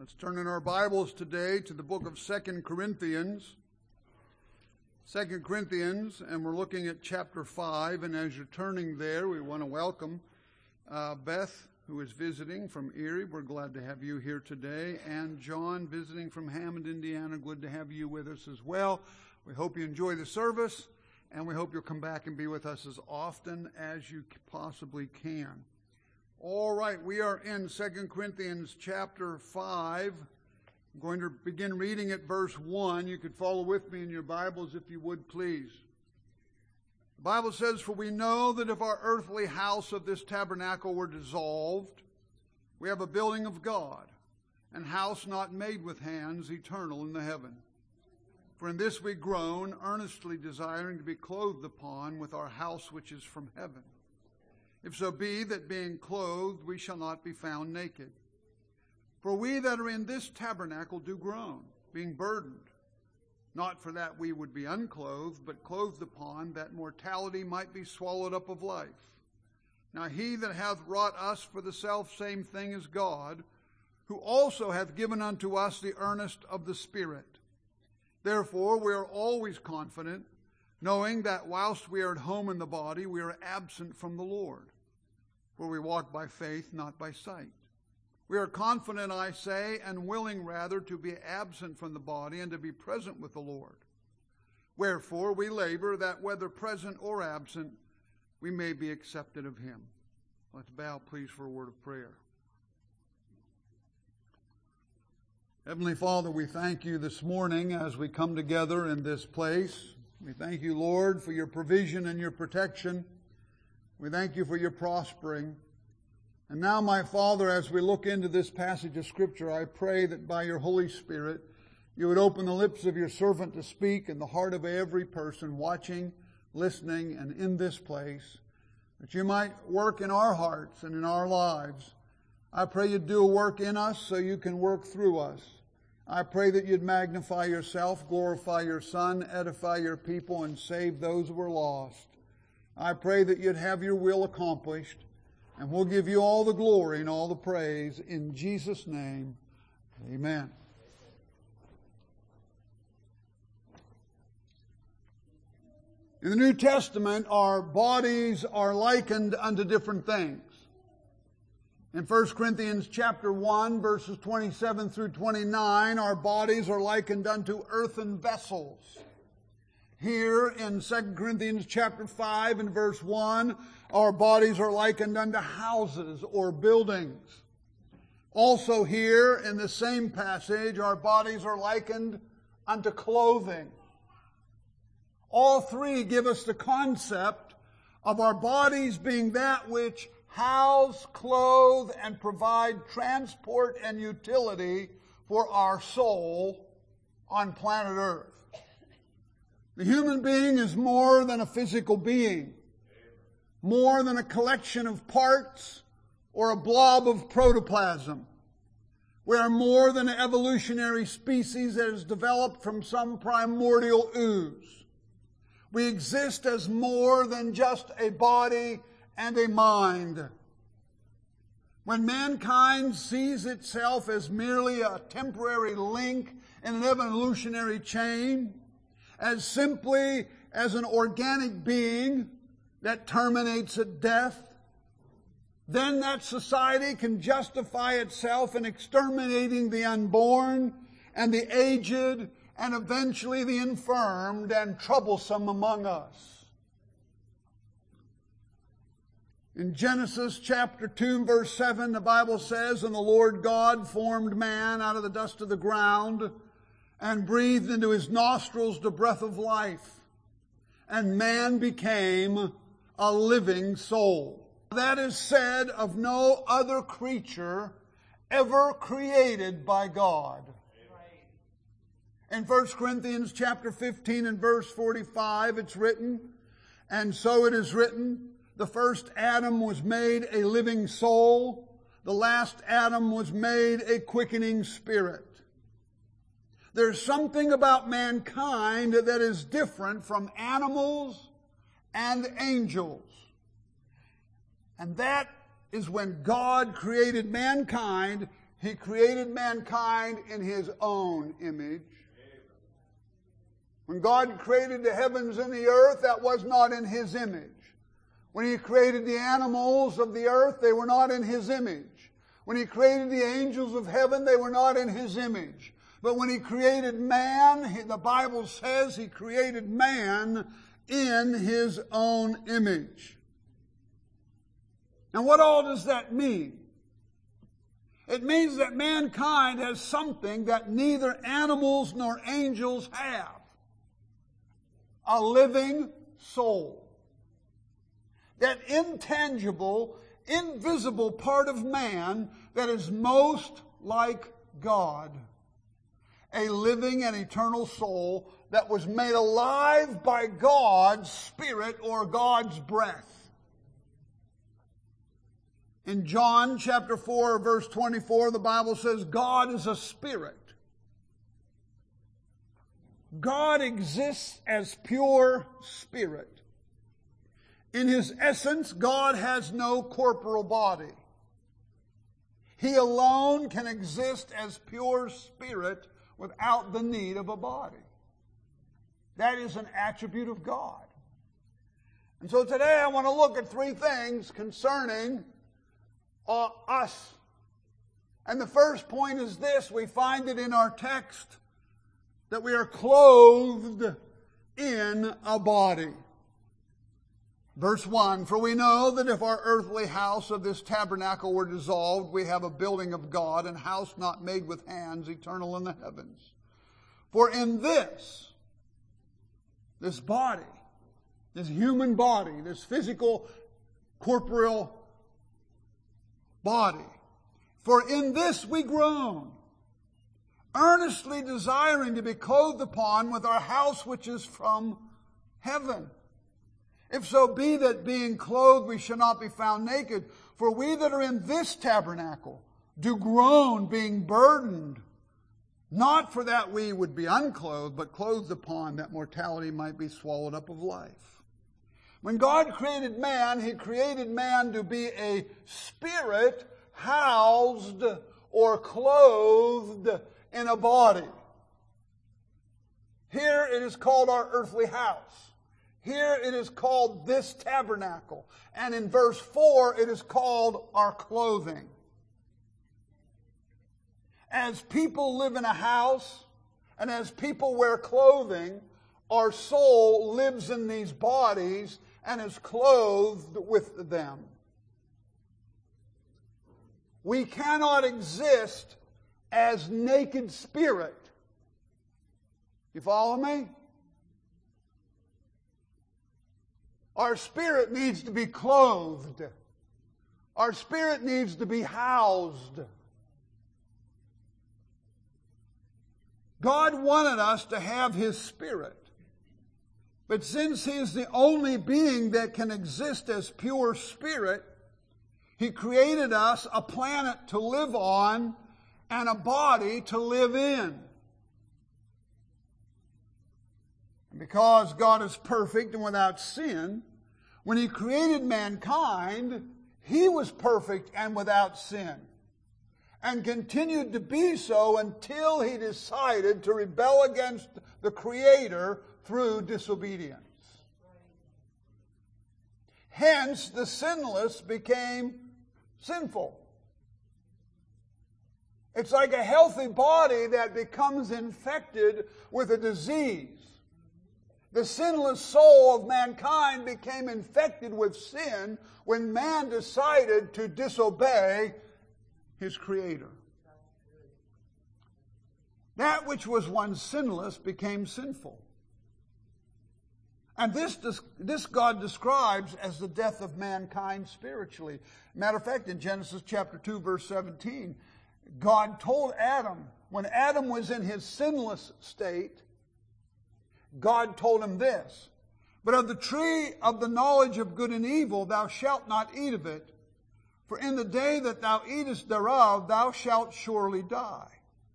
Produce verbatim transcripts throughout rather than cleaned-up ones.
Let's turn in our Bibles today to the book of Second Corinthians. Second Corinthians, and we're looking at chapter five. And as you're turning there, we want to welcome uh, Beth, who is visiting from Erie. We're glad to have you here today. And John, visiting from Hammond, Indiana. Good to have you with us as well. We hope you enjoy the service, and we hope you'll come back and be with us as often as you possibly can. All right, we are in Second Corinthians chapter five. I'm going to begin reading at verse one. You could follow with me in your Bibles if you would, please. The Bible says, "For we know that if our earthly house of this tabernacle were dissolved, we have a building of God, an house not made with hands, eternal in the heaven. For in this we groan, earnestly desiring to be clothed upon with our house which is from heaven. If so be that being clothed we shall not be found naked. For we that are in this tabernacle do groan, being burdened, not for that we would be unclothed, but clothed upon, that mortality might be swallowed up of life. Now he that hath wrought us for the selfsame thing is God, who also hath given unto us the earnest of the Spirit. Therefore we are always confident, knowing that whilst we are at home in the body, we are absent from the Lord. For we walk by faith, not by sight. We are confident, I say, and willing rather to be absent from the body and to be present with the Lord. Wherefore we labor that whether present or absent, we may be accepted of him." Let's bow, please, for a word of prayer. Heavenly Father, we thank you this morning as we come together in this place. We thank you, Lord, for your provision and your protection. We thank you for your prospering. And now, my Father, as we look into this passage of Scripture, I pray that by your Holy Spirit, you would open the lips of your servant to speak in the heart of every person watching, listening, and in this place, that you might work in our hearts and in our lives. I pray you'd do a work in us so you can work through us. I pray that you'd magnify yourself, glorify your Son, edify your people, and save those who are lost. I pray that you'd have your will accomplished, and we'll give you all the glory and all the praise in Jesus' name. Amen. In the New Testament, our bodies are likened unto different things. In First Corinthians chapter one, verses twenty-seven through twenty-nine, our bodies are likened unto earthen vessels. Here in Second Corinthians chapter five and verse one, our bodies are likened unto houses or buildings. Also here in the same passage, our bodies are likened unto clothing. All three give us the concept of our bodies being that which house, clothe, and provide transport and utility for our soul on planet Earth. The human being is more than a physical being, more than a collection of parts or a blob of protoplasm. We are more than an evolutionary species that has developed from some primordial ooze. We exist as more than just a body and a mind. When mankind sees itself as merely a temporary link in an evolutionary chain, as simply as an organic being that terminates at death, then that society can justify itself in exterminating the unborn and the aged and eventually the infirmed and troublesome among us. In Genesis chapter two, verse seven, the Bible says, "And the Lord God formed man out of the dust of the ground and breathed into his nostrils the breath of life. And man became a living soul." That is said of no other creature ever created by God. In First Corinthians chapter fifteen and verse forty-five, it's written, "And so it is written, the first Adam was made a living soul. The last Adam was made a quickening spirit." There's something about mankind that is different from animals and angels. And that is when God created mankind, He created mankind in His own image. When God created the heavens and the earth, that was not in His image. When He created the animals of the earth, they were not in His image. When He created the angels of heaven, they were not in His image. But when He created man, the Bible says He created man in His own image. And what all does that mean? It means that mankind has something that neither animals nor angels have. A living soul. That intangible, invisible part of man that is most like God. A living and eternal soul that was made alive by God's Spirit or God's breath. In John chapter four, verse twenty-four, the Bible says, God is a spirit. God exists as pure spirit. In His essence, God has no corporal body. He alone can exist as pure spirit without the need of a body. That is an attribute of God. And so today I want to look at three things concerning uh, us. And the first point is this. We find it in our text that we are clothed in a body. Verse one, for we know that if our earthly house of this tabernacle were dissolved, we have a building of God, and house not made with hands, eternal in the heavens. For in this, this body, this human body, this physical, corporeal body, for in this we groan, earnestly desiring to be clothed upon with our house which is from heaven. If so be that being clothed we shall not be found naked, for we that are in this tabernacle do groan, being burdened, not for that we would be unclothed, but clothed upon, that mortality might be swallowed up of life. When God created man, He created man to be a spirit housed or clothed in a body. Here it is called our earthly house. Here it is called this tabernacle. And in verse four, it is called our clothing. As people live in a house, and as people wear clothing, our soul lives in these bodies and is clothed with them. We cannot exist as naked spirit. You follow me? Our spirit needs to be clothed. Our spirit needs to be housed. God wanted us to have His Spirit. But since He is the only being that can exist as pure spirit, He created us a planet to live on and a body to live in. And because God is perfect and without sin, when He created mankind, He was perfect and without sin, and continued to be so until He decided to rebel against the Creator through disobedience. Hence, the sinless became sinful. It's like a healthy body that becomes infected with a disease. The sinless soul of mankind became infected with sin when man decided to disobey his Creator. That which was once sinless became sinful. And this, this God describes as the death of mankind spiritually. Matter of fact, in Genesis chapter two, verse seventeen, God told Adam, when Adam was in his sinless state, God told him this, but of the tree of the knowledge of good and evil thou shalt not eat of it, for in the day that thou eatest thereof thou shalt surely die.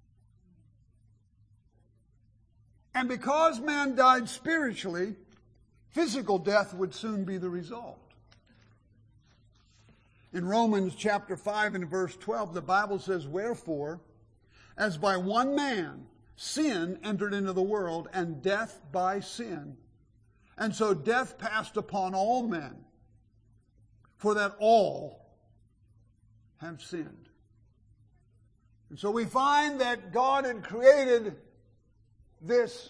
And because man died spiritually, physical death would soon be the result. In Romans chapter five and verse twelve, the Bible says, "Wherefore, as by one man sin entered into the world, and death by sin, and so death passed upon all men, for that all have sinned." And so we find that God had created this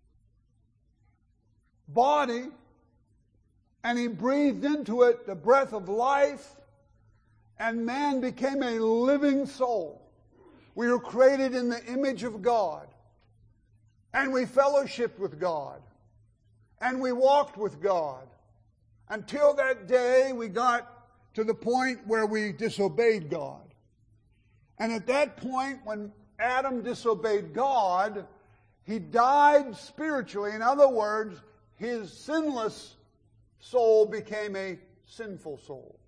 body, and He breathed into it the breath of life, and man became a living soul. We were created in the image of God, and we fellowshiped with God, and we walked with God, until that day we got to the point where we disobeyed God. And at that point, when Adam disobeyed God, he died spiritually. In other words, his sinless soul became a sinful soul.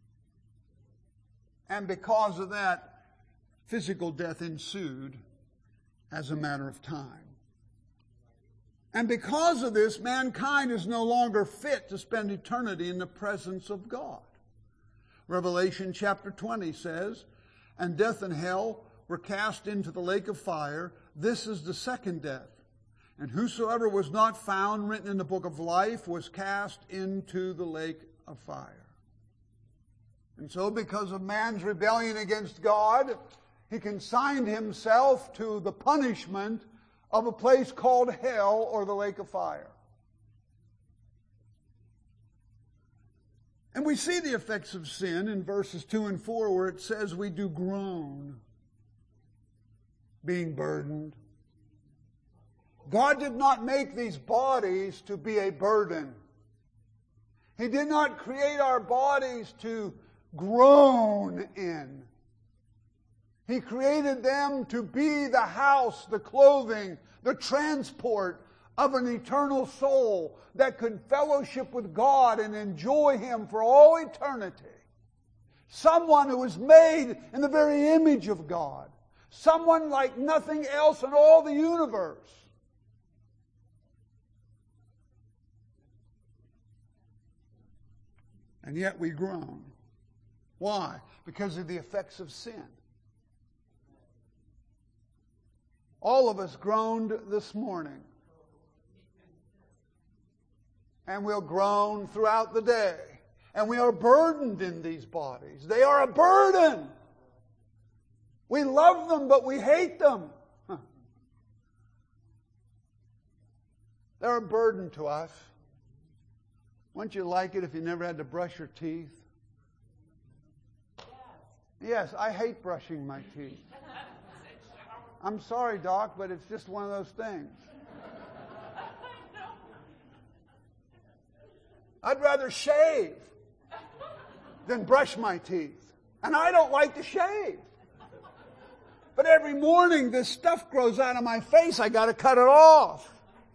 And because of that, physical death ensued as a matter of time. And because of this, mankind is no longer fit to spend eternity in the presence of God. Revelation chapter twenty says, "And death and hell were cast into the lake of fire. This is the second death. And whosoever was not found written in the book of life was cast into the lake of fire." And so because of man's rebellion against God, he consigned himself to the punishment of a place called hell, or the lake of fire. And we see the effects of sin in verses two and four, where it says we do groan, being burdened. God did not make these bodies to be a burden. He did not create our bodies to groan in. He created them to be the house, the clothing, the transport of an eternal soul that could fellowship with God and enjoy Him for all eternity. Someone who was made in the very image of God. Someone like nothing else in all the universe. And yet we groan. Why? Because of the effects of sin. All of us groaned this morning. And we'll groan throughout the day. And we are burdened in these bodies. They are a burden. We love them, but we hate them. Huh. They're a burden to us. Wouldn't you like it if you never had to brush your teeth? Yes, I hate brushing my teeth. I'm sorry, Doc, but it's just one of those things. I'd rather shave than brush my teeth. And I don't like to shave. But every morning this stuff grows out of my face. I got to cut it off.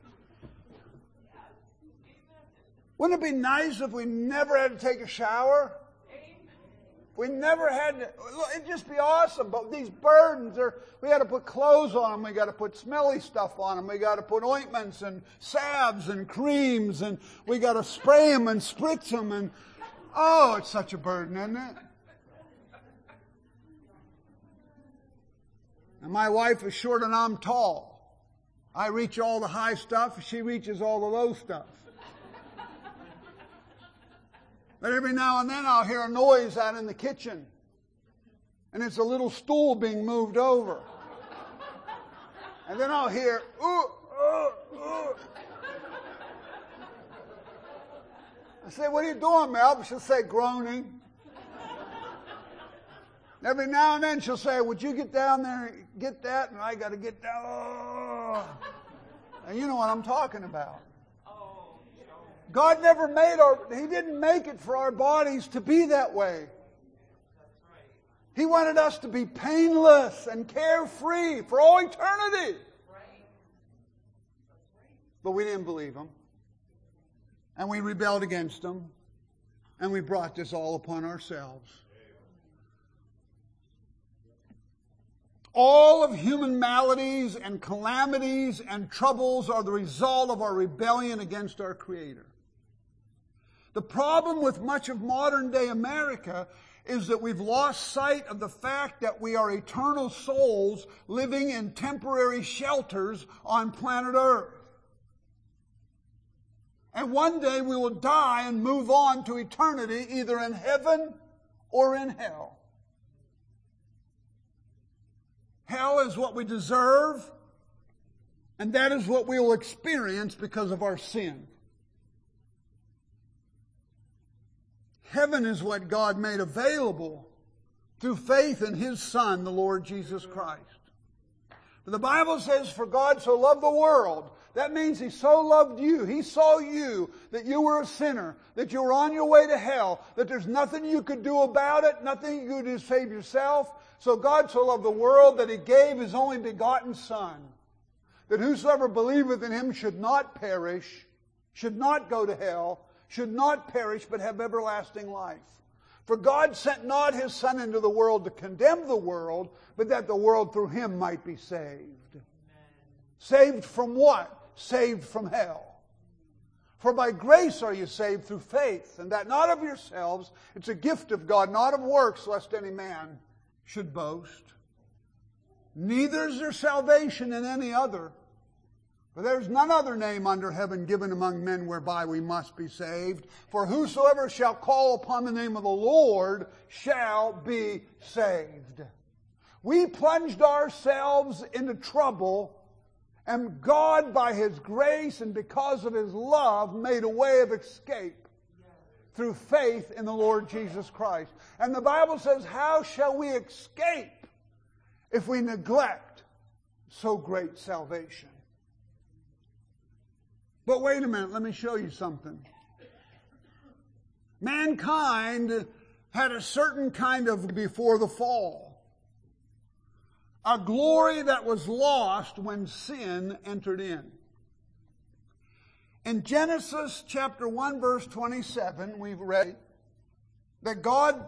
Wouldn't it be nice if we never had to take a shower? We never had to. It'd just be awesome. But these burdens, are, we got to put clothes on them. We got to put smelly stuff on them. We got to put ointments and salves and creams. And we got to spray them and spritz them. And oh, it's such a burden, isn't it? And my wife is short and I'm tall. I reach all the high stuff. She reaches all the low stuff. But every now and then I'll hear a noise out in the kitchen. And it's a little stool being moved over. And then I'll hear, ooh, ooh, ooh. I say, what are you doing, Mel? She'll say, groaning. Every now and then she'll say, would you get down there and get that? And I got to get down. Oh. And you know what I'm talking about. God never made our, He didn't make it for our bodies to be that way. He wanted us to be painless and carefree for all eternity. But we didn't believe Him. And we rebelled against Him. And we brought this all upon ourselves. All of human maladies and calamities and troubles are the result of our rebellion against our Creator. The problem with much of modern day America is that we've lost sight of the fact that we are eternal souls living in temporary shelters on planet Earth. And one day we will die and move on to eternity, either in heaven or in hell. Hell is what we deserve, and that is what we will experience because of our sin. Heaven is what God made available through faith in His Son, the Lord Jesus Christ. But the Bible says, for God so loved the world. That means He so loved you. He saw you, that you were a sinner, that you were on your way to hell, that there's nothing you could do about it, nothing you could do to save yourself. So God so loved the world that He gave His only begotten Son, that whosoever believeth in Him should not perish, should not go to hell, should not perish, but have everlasting life. For God sent not His Son into the world to condemn the world, but that the world through Him might be saved. Amen. Saved from what? Saved from hell. For by grace are you saved through faith, and that not of yourselves, it's a gift of God, not of works, lest any man should boast. Neither is there salvation in any other, for there is none other name under heaven given among men whereby we must be saved. For whosoever shall call upon the name of the Lord shall be saved. We plunged ourselves into trouble, and God, by His grace and because of His love, made a way of escape through faith in the Lord Jesus Christ. And the Bible says, how shall we escape if we neglect so great salvation? But wait a minute, let me show you something. Mankind had a certain kind of before the fall. A glory that was lost when sin entered in. In Genesis chapter one verse twenty-seven, we've read that God,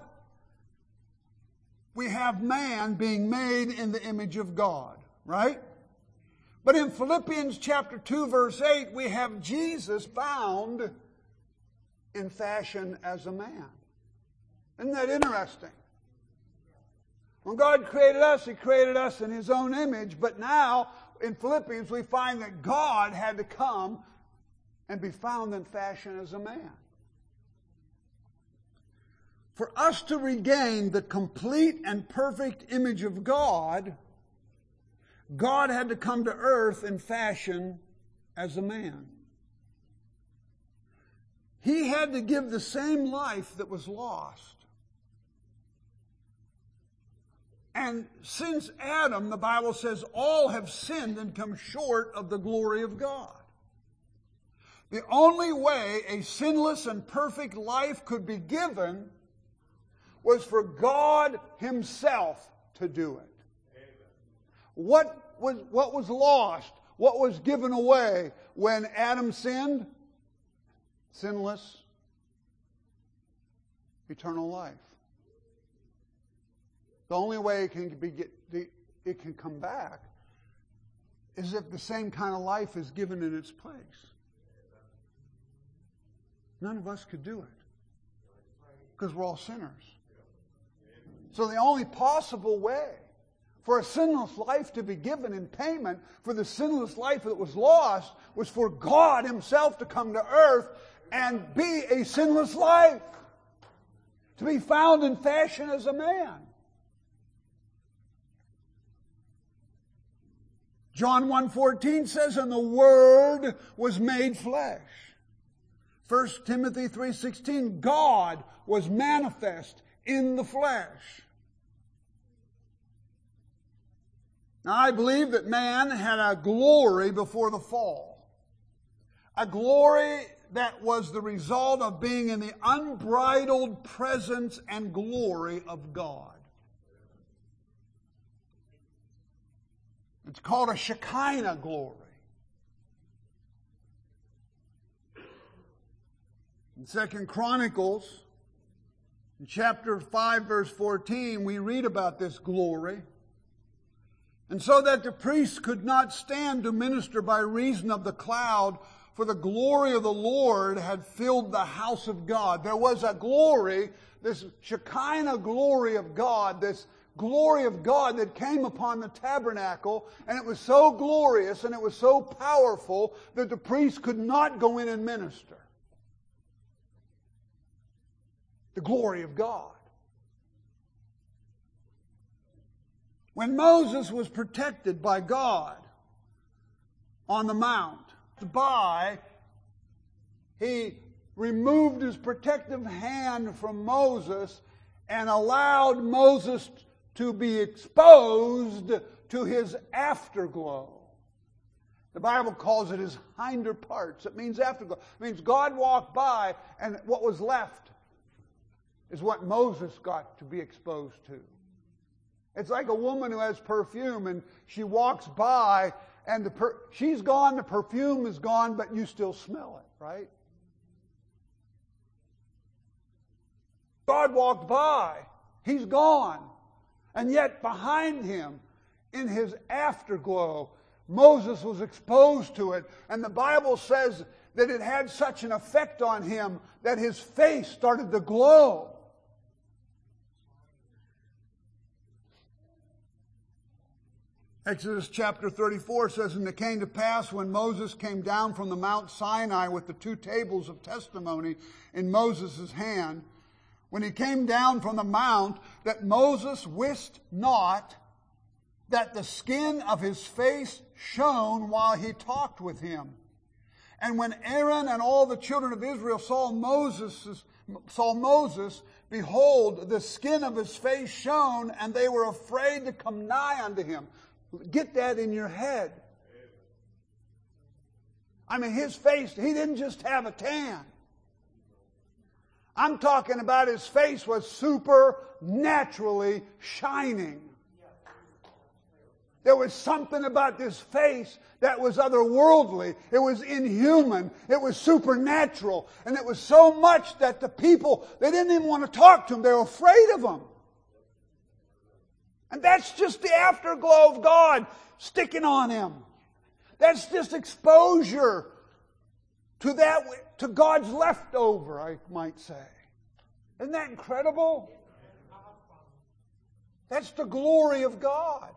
we have man being made in the image of God, right? But in Philippians chapter two verse eight, we have Jesus found in fashion as a man. Isn't that interesting? When God created us, He created us in His own image, but now in Philippians we find that God had to come and be found in fashion as a man. For us to regain the complete and perfect image of God, God had to come to earth in fashion as a man. He had to give the same life that was lost. And since Adam, the Bible says, all have sinned and come short of the glory of God. The only way a sinless and perfect life could be given was for God Himself to do it. Amen. What was, what was lost? What was given away when Adam sinned? Sinless, eternal life. The only way it can be get, it can come back is if the same kind of life is given in its place. None of us could do it because we're all sinners. So the only possible way for a sinless life to be given in payment for the sinless life that was lost was for God Himself to come to earth and be a sinless life, to be found in fashion as a man. John one fourteen says, and the Word was made flesh. First Timothy three sixteen, God was manifest in the flesh. Now I believe that man had a glory before the fall. A glory that was the result of being in the unbridled presence and glory of God. It's called a Shekinah glory. In Second Chronicles, in chapter five, verse fourteen, we read about this glory. And so that the priests could not stand to minister by reason of the cloud, for the glory of the Lord had filled the house of God. There was a glory this Shekinah glory of God, this glory of God that came upon the tabernacle, and it was so glorious and it was so powerful that the priest could not go in and minister. The glory of God. When Moses was protected by God on the mount, by, he removed his protective hand from Moses and allowed Moses to be exposed to his afterglow. The Bible calls it his hinder parts. It means afterglow. It means God walked by and what was left is what Moses got to be exposed to. It's like a woman who has perfume and she walks by and the per- she's gone, the perfume is gone, but you still smell it, right? God walked by, he's gone. And yet behind him, in his afterglow, Moses was exposed to it. And the Bible says that it had such an effect on him that his face started to glow. Exodus chapter thirty-four says, "And it came to pass when Moses came down from the Mount Sinai with the two tables of testimony in Moses' hand, when he came down from the mount, that Moses wist not that the skin of his face shone while he talked with him. And when Aaron and all the children of Israel saw Moses, saw Moses, behold, the skin of his face shone, and they were afraid to come nigh unto him." Get that in your head. I mean, his face, he didn't just have a tan. I'm talking about his face was supernaturally shining. There was something about this face that was otherworldly. It was inhuman. It was supernatural. And it was so much that the people, they didn't even want to talk to him. They were afraid of him. And that's just the afterglow of God sticking on him. That's just exposure to that, to God's leftover, I might say. Isn't that incredible? That's the glory of God.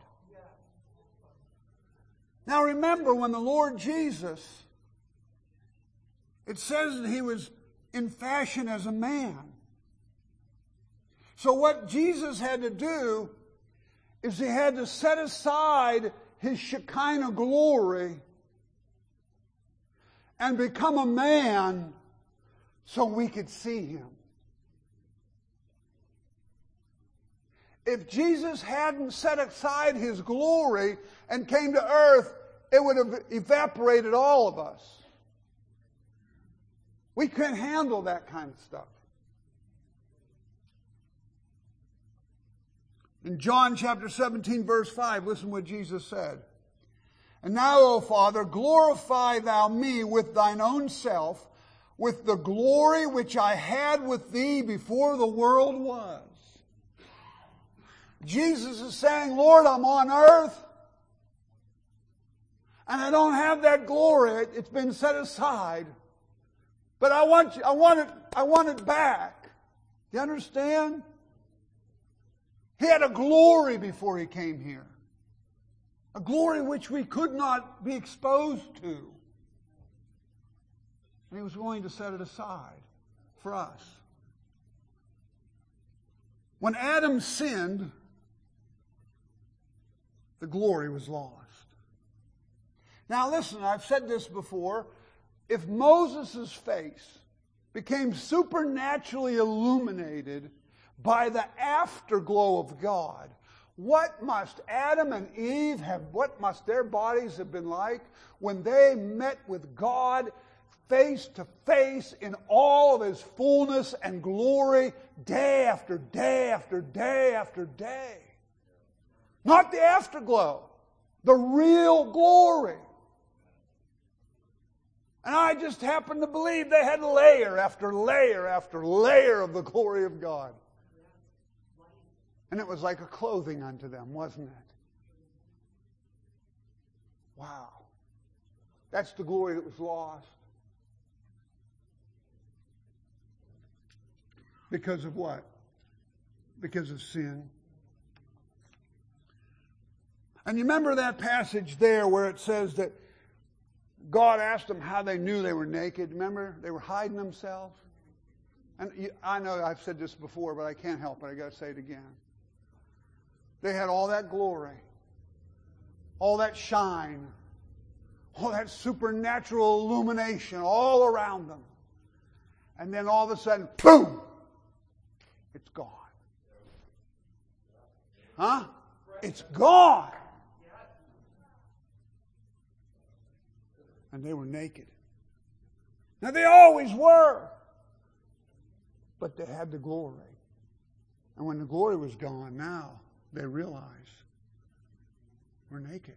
Now remember, when the Lord Jesus, it says that he was in fashion as a man. So what Jesus had to do is he had to set aside his Shekinah glory and become a man so we could see him. If Jesus hadn't set aside his glory and came to earth, it would have evaporated all of us. We couldn't handle that kind of stuff. In John chapter seventeen, verse five, listen what Jesus said. "And now, O Father, glorify thou me with thine own self, with the glory which I had with thee before the world was." Jesus is saying, Lord, I'm on earth, and I don't have that glory. It's been set aside. But I want you, I want it, I want it back. You understand? He had a glory before he came here. A glory which we could not be exposed to. And he was willing to set it aside for us. When Adam sinned, the glory was lost. Now listen, I've said this before. If Moses' face became supernaturally illuminated by the afterglow of God, what must Adam and Eve have, what must their bodies have been like when they met with God face to face in all of his fullness and glory day after day after day after day? Not the afterglow, the real glory. And I just happen to believe they had layer after layer after layer of the glory of God. And it was like a clothing unto them, wasn't it? Wow. That's the glory that was lost. Because of what? because of sin. And you remember that passage there where it says that God asked them how they knew they were naked. Remember? They were hiding themselves. And you, I know I've said this before, but I can't help it. I got to say it again. They had all that glory, all that shine, all that supernatural illumination all around them. And then all of a sudden, boom! It's gone. Huh? It's gone. And they were naked. Now they always were. But they had the glory. And when the glory was gone, now they realized we're naked.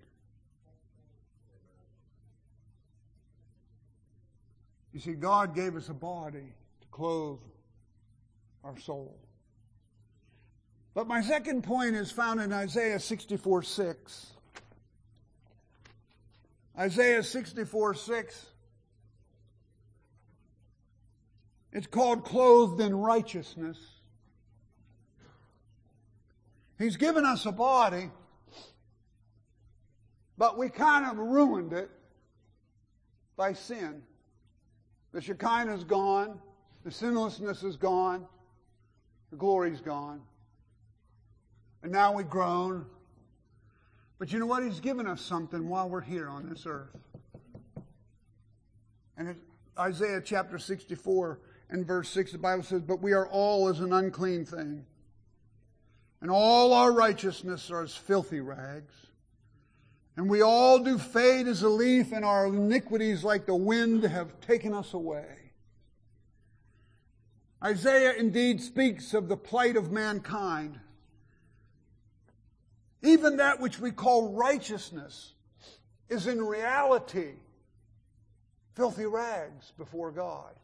You see, God gave us a body to clothe our soul. But my second point is found in Isaiah sixty-four six. Isaiah sixty-four six. It's called clothed in righteousness. He's given us a body, but we kind of ruined it by sin. The Shekinah's gone, the sinlessness is gone, the glory's gone. And now we've grown. But you know what? He's given us something while we're here on this earth. And in Isaiah chapter sixty-four and verse six, the Bible says, "But we are all as an unclean thing, and all our righteousness are as filthy rags. And we all do fade as a leaf, and our iniquities like the wind have taken us away." Isaiah indeed speaks of the plight of mankind. Even that which we call righteousness is in reality filthy rags before God.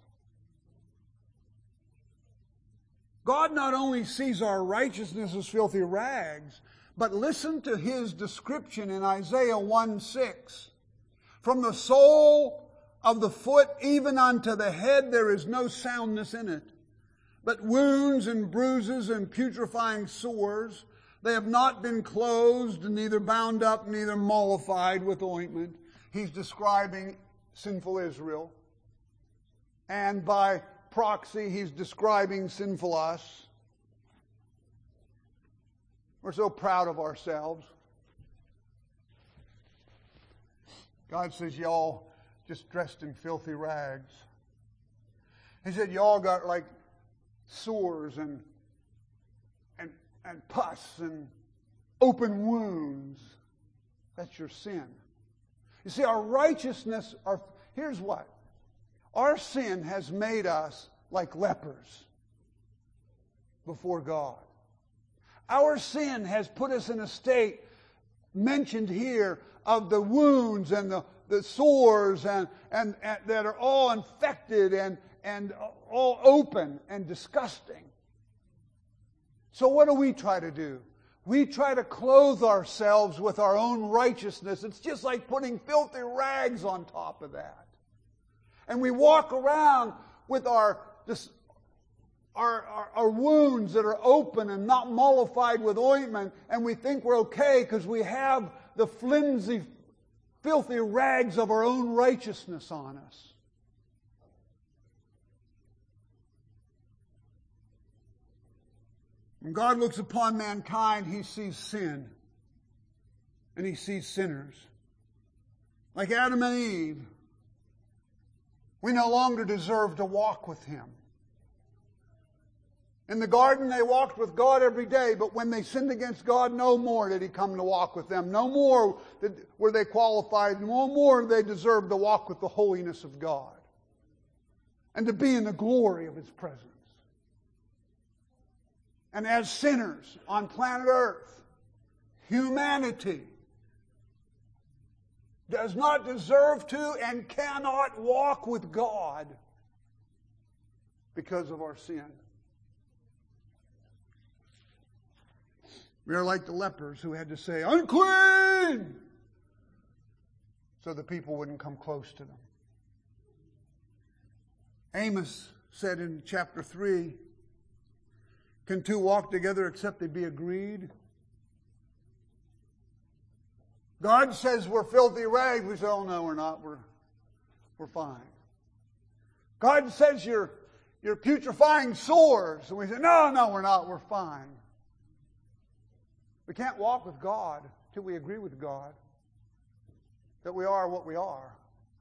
God not only sees our righteousness as filthy rags, but listen to His description in Isaiah one six. "From the sole of the foot even unto the head there is no soundness in it, but wounds and bruises and putrefying sores. They have not been closed, neither bound up, neither mollified with ointment." He's describing sinful Israel. And by proxy, he's describing sinful us. We're so proud of ourselves. God says, y'all just dressed in filthy rags. He said, y'all got like sores and and and pus and open wounds. That's your sin. You see, our righteousness, our, here's what. Our sin has made us like lepers before God. Our sin has put us in a state mentioned here of the wounds and the, the sores and, and, and that are all infected and, and all open and disgusting. So what do we try to do? We try to clothe ourselves with our own righteousness. It's just like putting filthy rags on top of that. And we walk around with our, this, our, our, our wounds that are open and not mollified with ointment, and we think we're okay because we have the flimsy, filthy rags of our own righteousness on us. When God looks upon mankind, He sees sin. And He sees sinners. Like Adam and Eve, we no longer deserve to walk with Him. In the garden, they walked with God every day, but when they sinned against God, no more did He come to walk with them. No more did, were they qualified. No more did they deserve to walk with the holiness of God and to be in the glory of His presence. And as sinners on planet Earth, humanity does not deserve to and cannot walk with God because of our sin. We are like the lepers who had to say, "Unclean!" so the people wouldn't come close to them. Amos said in chapter three, Can two walk together except they be agreed? God says we're filthy rags. We say, oh no, we're not. We're, we're fine. God says you're, you're putrefying sores. And we say, no, no, we're not. We're fine. We can't walk with God till we agree with God that we are what we are.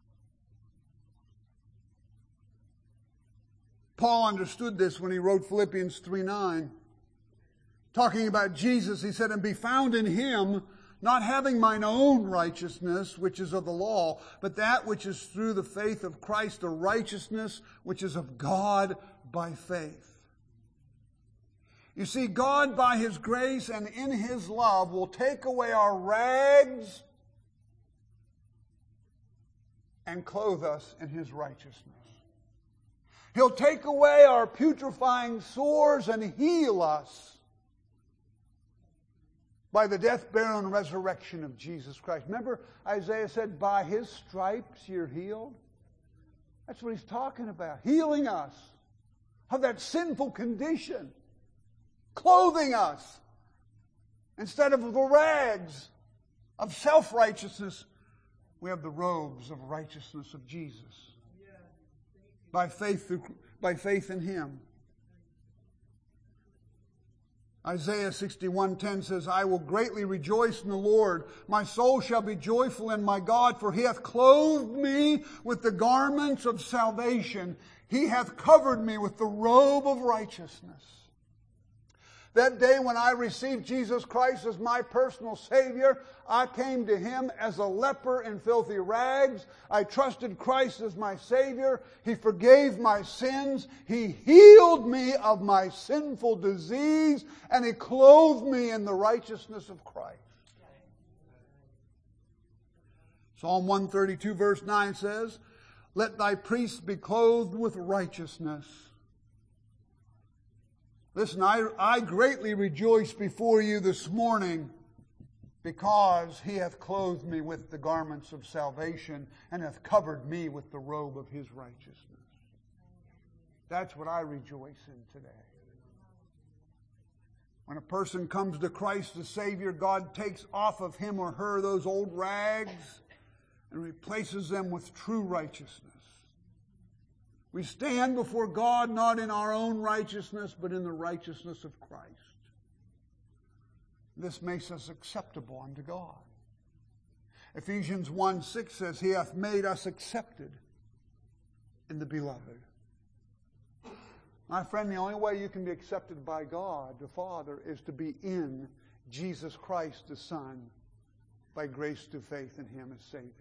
Paul understood this when he wrote Philippians three nine. Talking about Jesus, he said, and be found in him, not having mine own righteousness, which is of the law, but that which is through the faith of Christ, the righteousness which is of God by faith. You see, God by His grace and in His love will take away our rags and clothe us in His righteousness. He'll take away our putrefying sores and heal us by the death, burial, and resurrection of Jesus Christ. Remember, Isaiah said, by His stripes you're healed? That's what he's talking about. Healing us of that sinful condition. Clothing us. Instead of the rags of self-righteousness, we have the robes of righteousness of Jesus. By faith, through, by faith in Him. Isaiah sixty-one ten says, I will greatly rejoice in the Lord. My soul shall be joyful in my God, for He hath clothed me with the garments of salvation. He hath covered me with the robe of righteousness. That day when I received Jesus Christ as my personal Savior, I came to Him as a leper in filthy rags. I trusted Christ as my Savior. He forgave my sins. He healed me of my sinful disease. And He clothed me in the righteousness of Christ. Psalm one thirty-two verse nine says, let thy priests be clothed with righteousness. Listen, I, I greatly rejoice before you this morning because He hath clothed me with the garments of salvation and hath covered me with the robe of His righteousness. That's what I rejoice in today. When a person comes to Christ the Savior, God takes off of him or her those old rags and replaces them with true righteousness. We stand before God not in our own righteousness, but in the righteousness of Christ. This makes us acceptable unto God. Ephesians one six says, He hath made us accepted in the Beloved. My friend, the only way you can be accepted by God, the Father, is to be in Jesus Christ, the Son, by grace through faith in Him as Savior.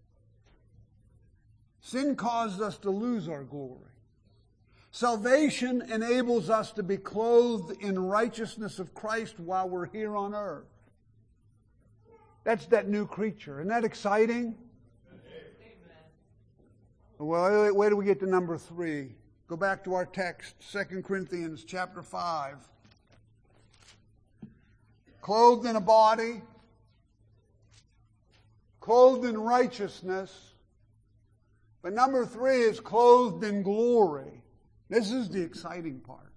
Sin caused us to lose our glory. Salvation enables us to be clothed in righteousness of Christ while we're here on earth. That's that new creature. Isn't that exciting? Amen. Well, wait till we get to number three. Go back to our text, Second Corinthians chapter five. Clothed in a body, clothed in righteousness. But number three is clothed in glory. This is the exciting part.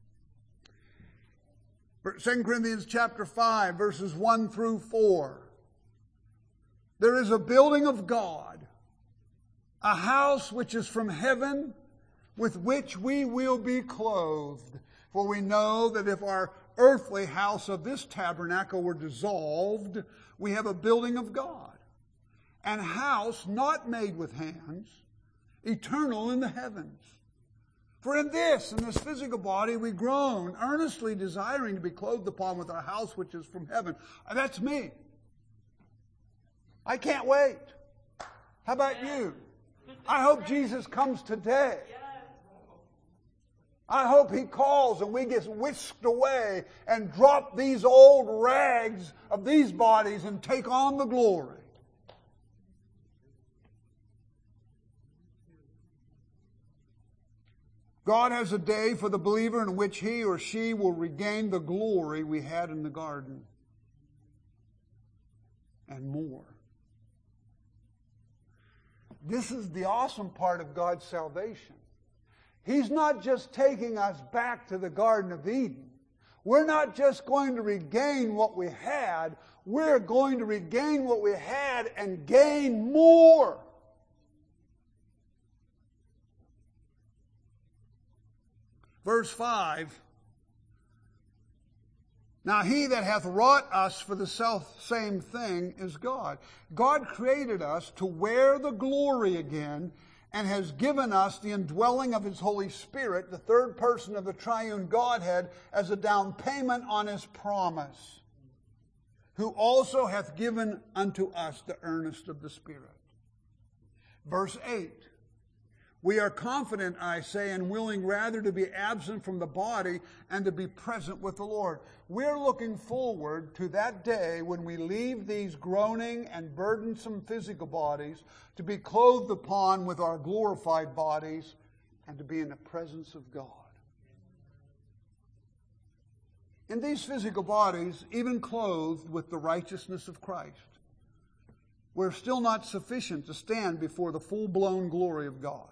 Second Corinthians chapter five, verses one through four. There is a building of God, a house which is from heaven, with which we will be clothed. For we know that if our earthly house of this tabernacle were dissolved, we have a building of God, and a house not made with hands, eternal in the heavens. For in this, in this physical body, we groan, earnestly desiring to be clothed upon with our house which is from heaven. That's me. I can't wait. How about you? I hope Jesus comes today. I hope He calls and we get whisked away and drop these old rags of these bodies and take on the glory. God has a day for the believer in which he or she will regain the glory we had in the garden. And more. This is the awesome part of God's salvation. He's not just taking us back to the Garden of Eden. We're not just going to regain what we had, we're going to regain what we had and gain more. Verse five, now he that hath wrought us for the self-same thing is God. God created us to wear the glory again and has given us the indwelling of His Holy Spirit, the third person of the triune Godhead, as a down payment on His promise, who also hath given unto us the earnest of the Spirit. Verse eight, we are confident, I say, and willing rather to be absent from the body and to be present with the Lord. We're looking forward to that day when we leave these groaning and burdensome physical bodies to be clothed upon with our glorified bodies and to be in the presence of God. In these physical bodies, even clothed with the righteousness of Christ, we're still not sufficient to stand before the full-blown glory of God.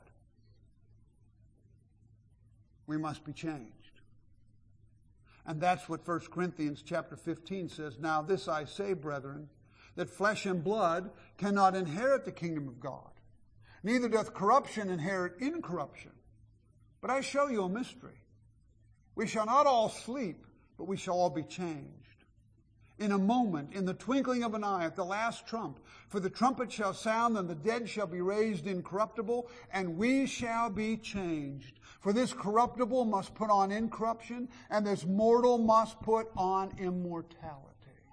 We must be changed. And that's what First Corinthians chapter fifteen says. Now this I say, brethren, that flesh and blood cannot inherit the kingdom of God. Neither doth corruption inherit incorruption. But I show you a mystery. We shall not all sleep, but we shall all be changed. In a moment, in the twinkling of an eye, at the last trump. For the trumpet shall sound, and the dead shall be raised incorruptible, and we shall be changed. For this corruptible must put on incorruption, and this mortal must put on immortality.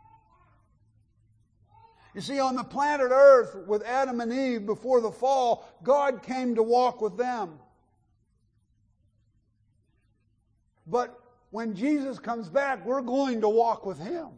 You see, on the planet Earth, with Adam and Eve before the fall, God came to walk with them. But when Jesus comes back, we're going to walk with Him.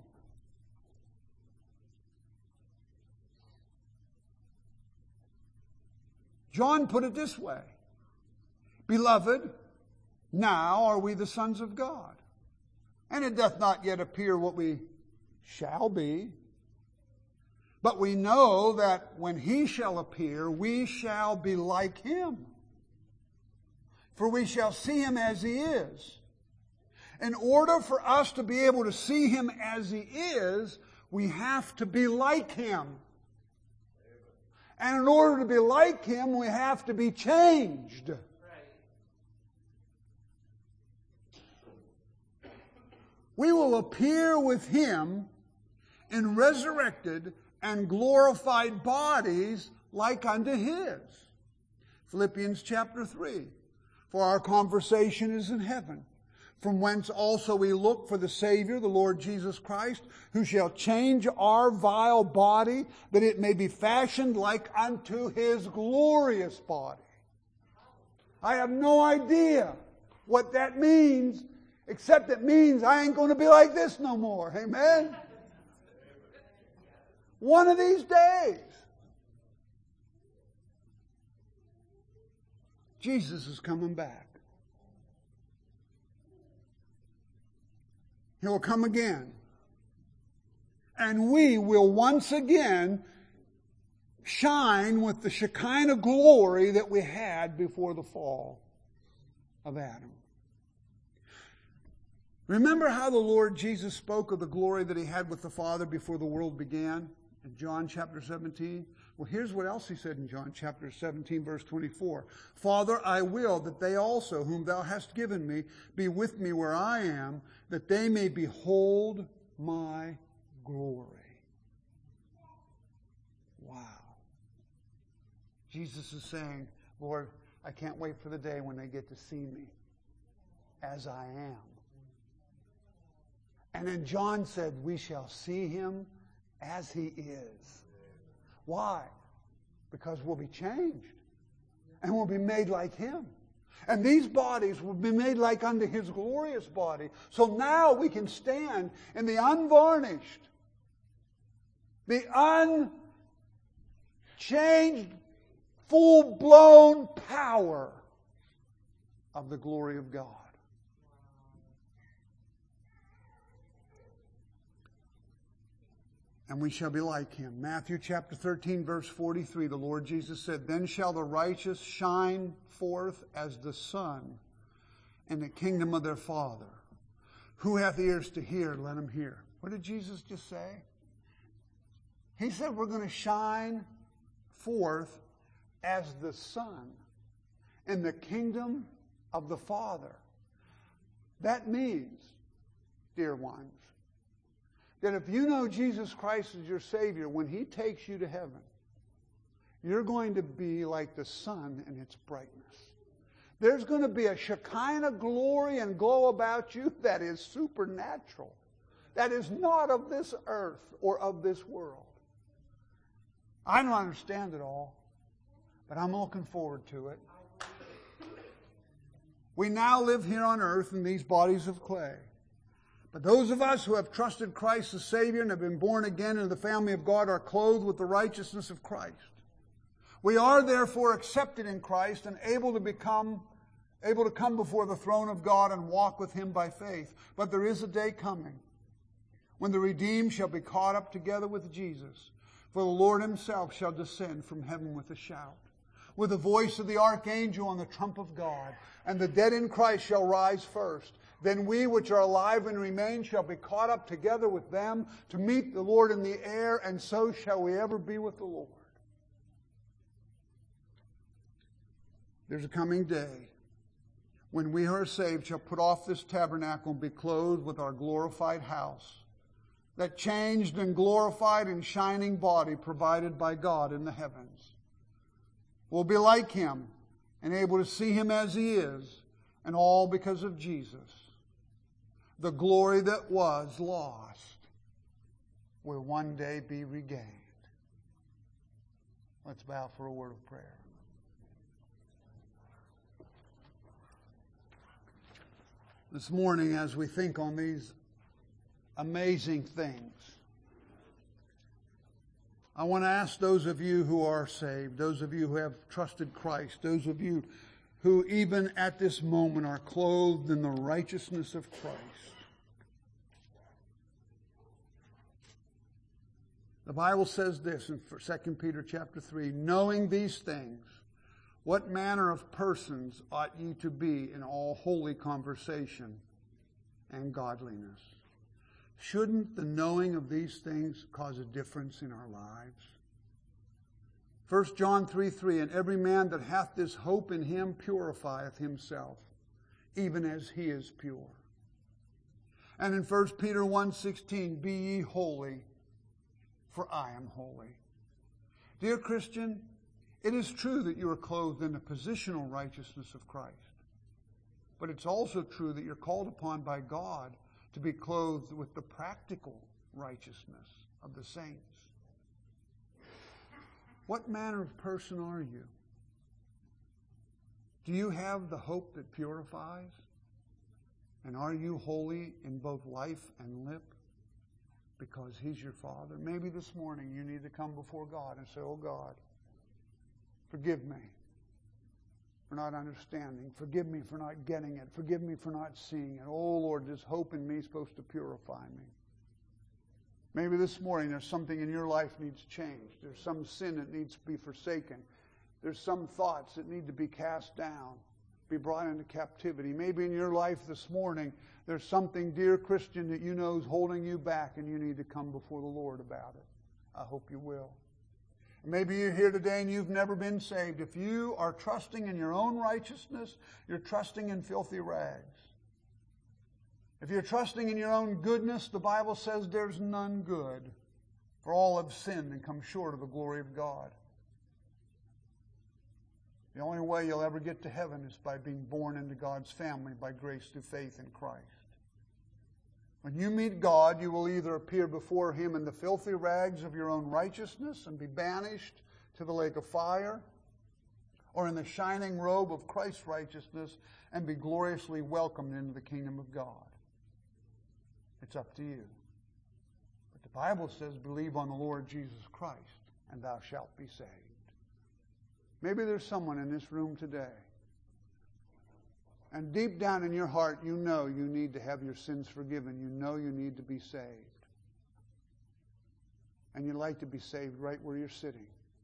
John put it this way. Beloved, now are we the sons of God. And it doth not yet appear what we shall be. But we know that when He shall appear, we shall be like Him. For we shall see Him as He is. In order for us to be able to see Him as He is, we have to be like Him. And in order to be like Him, we have to be changed. We will appear with Him in resurrected and glorified bodies like unto His. Philippians chapter three. For our conversation is in heaven, from whence also we look for the Savior, the Lord Jesus Christ, who shall change our vile body, that it may be fashioned like unto His glorious body. I have no idea what that means, except it means I ain't going to be like this no more. Amen? One of these days, Jesus is coming back. He will come again. And we will once again shine with the Shekinah glory that we had before the fall of Adam. Remember how the Lord Jesus spoke of the glory that He had with the Father before the world began in John chapter seventeen? Well, here's what else He said in John chapter seventeen, verse twenty-four. Father, I will that they also, whom Thou hast given me, be with me where I am, that they may behold my glory. Wow. Jesus is saying, Lord, I can't wait for the day when they get to see me as I am. And then John said, we shall see Him as He is. Why? Because we'll be changed. And we'll be made like Him. And these bodies will be made like unto His glorious body. So now we can stand in the unvarnished, the unchanged, full-blown power of the glory of God. And we shall be like Him. Matthew chapter thirteen, verse forty-three, the Lord Jesus said, Then shall the righteous shine forth as the sun in the kingdom of their Father. Who hath ears to hear, let him hear. What did Jesus just say? He said we're going to shine forth as the sun in the kingdom of the Father. That means, dear ones, that if you know Jesus Christ as your Savior, when He takes you to heaven, you're going to be like the sun in its brightness. There's going to be a Shekinah glory and glow about you that is supernatural. That is not of this earth or of this world. I don't understand it all, but I'm looking forward to it. We now live here on earth in these bodies of clay. But those of us who have trusted Christ as Savior and have been born again into the family of God are clothed with the righteousness of Christ. We are therefore accepted in Christ and able to become, able to come before the throne of God and walk with Him by faith. But there is a day coming when the redeemed shall be caught up together with Jesus. For the Lord Himself shall descend from heaven with a shout, with the voice of the archangel and the trump of God. And the dead in Christ shall rise first. Then we which are alive and remain shall be caught up together with them to meet the Lord in the air, and so shall we ever be with the Lord. There's a coming day when we who are saved shall put off this tabernacle and be clothed with our glorified house, that changed and glorified and shining body provided by God in the heavens. We'll be like Him and able to see Him as He is, and all because of Jesus. The glory that was lost will one day be regained. Let's bow for a word of prayer. This morning, as we think on these amazing things, I want to ask those of you who are saved, those of you who have trusted Christ, those of you who even at this moment are clothed in the righteousness of Christ. The Bible says this in Second Peter chapter three, knowing these things, what manner of persons ought ye to be in all holy conversation and godliness? Shouldn't the knowing of these things cause a difference in our lives? First John three three, and every man that hath this hope in Him purifieth himself, even as He is pure. And in First Peter one sixteen, be ye holy, for I am holy. Dear Christian, it is true that you are clothed in the positional righteousness of Christ. But it's also true that you're called upon by God to be clothed with the practical righteousness of the saints. What manner of person are you? Do you have the hope that purifies? And are you holy in both life and lip? Because He's your Father. Maybe this morning you need to come before God and say, oh God, forgive me for not understanding. Forgive me for not getting it. Forgive me for not seeing it. Oh Lord, this hope in me is supposed to purify me. Maybe this morning there's something in your life needs changed. There's some sin that needs to be forsaken. There's some thoughts that need to be cast down, be brought into captivity. Maybe in your life this morning there's something, dear Christian, that you know is holding you back and you need to come before the Lord about it. I hope you will. Maybe you're here today and you've never been saved. If you are trusting in your own righteousness, you're trusting in filthy rags. If you're trusting in your own goodness, the Bible says there's none good. For all have sinned and come short of the glory of God. The only way you'll ever get to heaven is by being born into God's family by grace through faith in Christ. When you meet God, you will either appear before Him in the filthy rags of your own righteousness and be banished to the lake of fire, or in the shining robe of Christ's righteousness and be gloriously welcomed into the kingdom of God. It's up to you. But the Bible says, believe on the Lord Jesus Christ, and thou shalt be saved. Maybe there's someone in this room today, and deep down in your heart, you know you need to have your sins forgiven. You know you need to be saved. And you'd like to be saved right where you're sitting.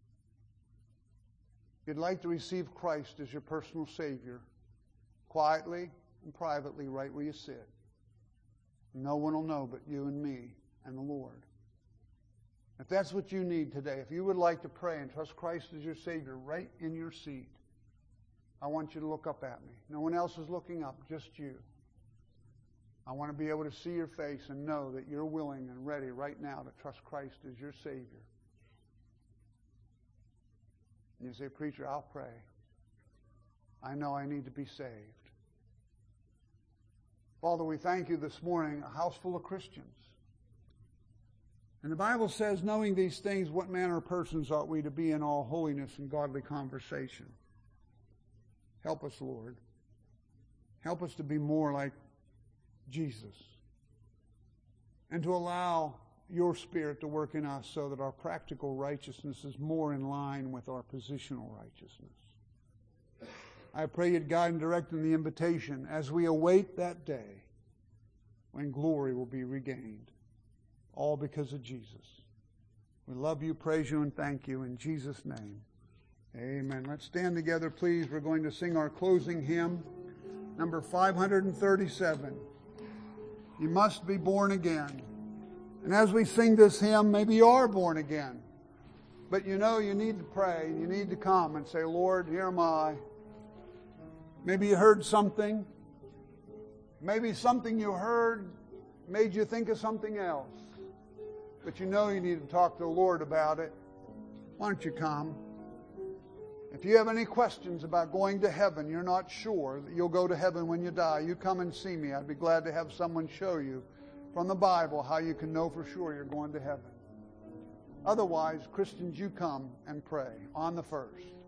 You'd like to receive Christ as your personal Savior, quietly and privately right where you sit. No one will know but you and me and the Lord. If that's what you need today, if you would like to pray and trust Christ as your Savior right in your seat, I want you to look up at me. No one else is looking up, just you. I want to be able to see your face and know that you're willing and ready right now to trust Christ as your Savior. And you say, preacher, I'll pray. I know I need to be saved. Father, we thank you this morning, a house full of Christians. And the Bible says, knowing these things, what manner of persons ought we to be in all holiness and godly conversation? Help us, Lord. Help us to be more like Jesus. And to allow your Spirit to work in us so that our practical righteousness is more in line with our positional righteousness. I pray you'd guide and direct in the invitation as we await that day when glory will be regained. All because of Jesus. We love you, praise you, and thank you in Jesus' name. Amen. Let's stand together, please. We're going to sing our closing hymn, number five hundred thirty-seven. You must be born again. And as we sing this hymn, maybe you are born again. But you know you need to pray. You need to come and say, Lord, here am I. Maybe you heard something. Maybe something you heard made you think of something else. But you know you need to talk to the Lord about it. Why don't you come? If you have any questions about going to heaven, you're not sure that you'll go to heaven when you die, you come and see me. I'd be glad to have someone show you from the Bible how you can know for sure you're going to heaven. Otherwise, Christians, you come and pray on the first.